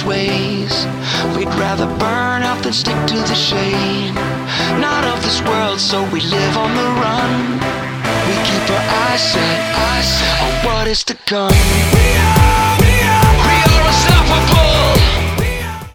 his ways. We'd rather burn out than stick to the shade. Not of this world, so we live on the run. We keep our eyes set on what is to come. We are